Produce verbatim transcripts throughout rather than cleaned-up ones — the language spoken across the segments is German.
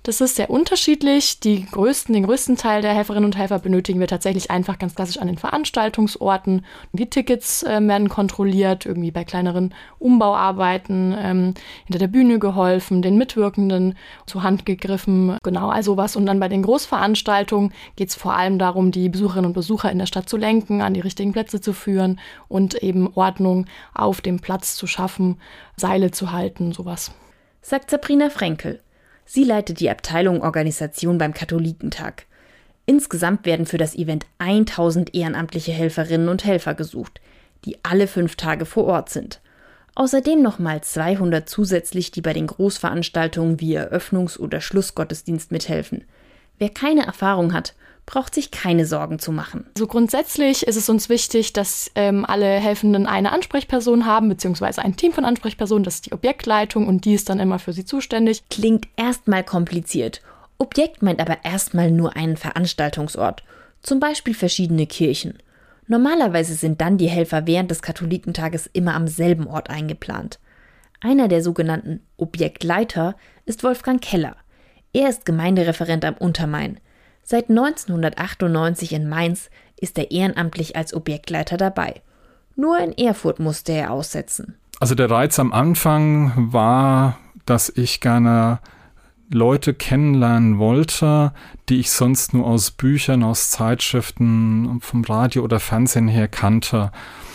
Das ist sehr unterschiedlich. Die größten, den größten Teil der Helferinnen und Helfer benötigen wir tatsächlich einfach ganz klassisch an den Veranstaltungsorten. Die Tickets äh, werden kontrolliert, irgendwie bei kleineren Umbauarbeiten, ähm, hinter der Bühne geholfen, den Mitwirkenden zur Hand gegriffen, genau, all sowas. Und dann bei den Großveranstaltungen geht es vor allem darum, die Besucherinnen und Besucher in der Stadt zu lenken, an die richtigen Plätze zu führen und eben Ordnung auf dem Platz zu schaffen, Seile zu halten, sowas. Sagt Sabrina Frenkel. Sie leitet die Abteilung Organisation beim Katholikentag. Insgesamt werden für das Event tausend ehrenamtliche Helferinnen und Helfer gesucht, die alle fünf Tage vor Ort sind. Außerdem nochmal zweihundert zusätzlich, die bei den Großveranstaltungen wie Eröffnungs- oder Schlussgottesdienst mithelfen. Wer keine Erfahrung hat, braucht sich keine Sorgen zu machen. Also grundsätzlich ist es uns wichtig, dass ähm, alle Helfenden eine Ansprechperson haben, beziehungsweise ein Team von Ansprechpersonen, das ist die Objektleitung und die ist dann immer für sie zuständig. Klingt erstmal kompliziert. Objekt meint aber erstmal nur einen Veranstaltungsort, zum Beispiel verschiedene Kirchen. Normalerweise sind dann die Helfer während des Katholikentages immer am selben Ort eingeplant. Einer der sogenannten Objektleiter ist Wolfgang Keller. Er ist Gemeindereferent am Untermain. Seit neunzehnhundertachtundneunzig in Mainz ist er ehrenamtlich als Objektleiter dabei. Nur in Erfurt musste er aussetzen. Also der Reiz am Anfang war, dass ich gerne Leute kennenlernen wollte, die ich sonst nur aus Büchern, aus Zeitschriften, vom Radio oder Fernsehen her kannte.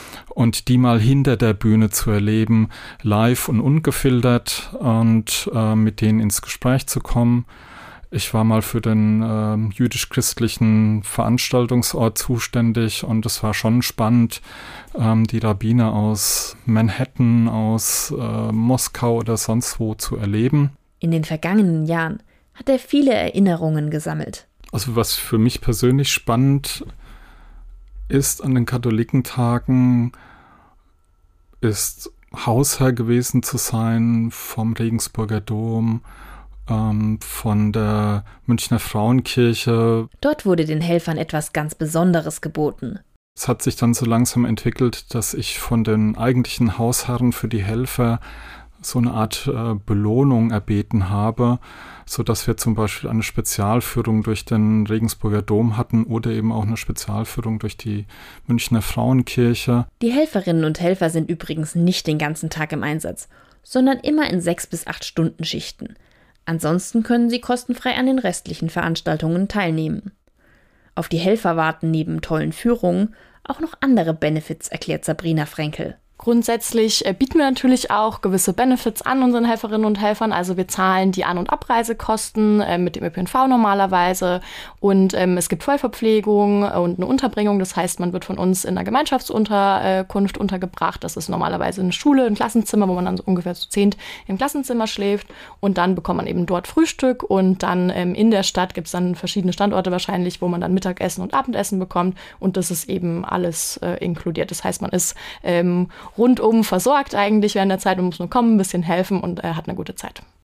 Und die mal hinter der Bühne zu erleben, live und ungefiltert und äh, mit denen ins Gespräch zu kommen. Ich war mal für den äh, jüdisch-christlichen Veranstaltungsort zuständig und es war schon spannend, ähm, die Rabbiner aus Manhattan, aus äh, Moskau oder sonst wo zu erleben. In den vergangenen Jahren hat er viele Erinnerungen gesammelt. Also was für mich persönlich spannend ist an den Katholikentagen, ist Hausherr gewesen zu sein vom Regensburger Dom, von der Münchner Frauenkirche. Dort wurde den Helfern etwas ganz Besonderes geboten. Es hat sich dann so langsam entwickelt, dass ich von den eigentlichen Hausherren für die Helfer so eine Art äh, Belohnung erbeten habe, sodass wir zum Beispiel eine Spezialführung durch den Regensburger Dom hatten oder eben auch eine Spezialführung durch die Münchner Frauenkirche. Die Helferinnen und Helfer sind übrigens nicht den ganzen Tag im Einsatz, sondern immer in sechs bis acht Stunden Schichten. Ansonsten können sie kostenfrei an den restlichen Veranstaltungen teilnehmen. Auf die Helfer warten neben tollen Führungen auch noch andere Benefits, erklärt Sabrina Frenkel. Grundsätzlich äh, bieten wir natürlich auch gewisse Benefits an unseren Helferinnen und Helfern. Also wir zahlen die An- und Abreisekosten äh, mit dem Ö P N V normalerweise und ähm, es gibt Vollverpflegung und eine Unterbringung. Das heißt, man wird von uns in einer Gemeinschaftsunterkunft untergebracht. Das ist normalerweise eine Schule, ein Klassenzimmer, wo man dann so ungefähr zu zehnt im Klassenzimmer schläft und dann bekommt man eben dort Frühstück und dann ähm, in der Stadt gibt es dann verschiedene Standorte wahrscheinlich, wo man dann Mittagessen und Abendessen bekommt und das ist eben alles äh, inkludiert. Das heißt, man ist ähm, rundum versorgt eigentlich während der Zeit und muss nur kommen, ein bisschen helfen und äh, hat eine gute Zeit.